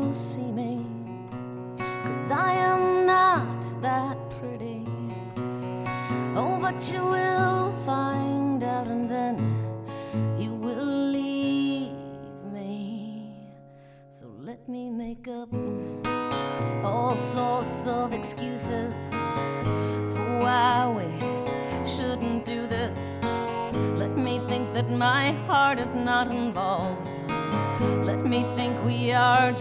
you'll see me, 'cause I am not that pretty. Oh, but you will find out, and then you will leave me. So let me make up all sorts of excuses for why we shouldn't do this. Let me think that my heart is not involved. Let me think we are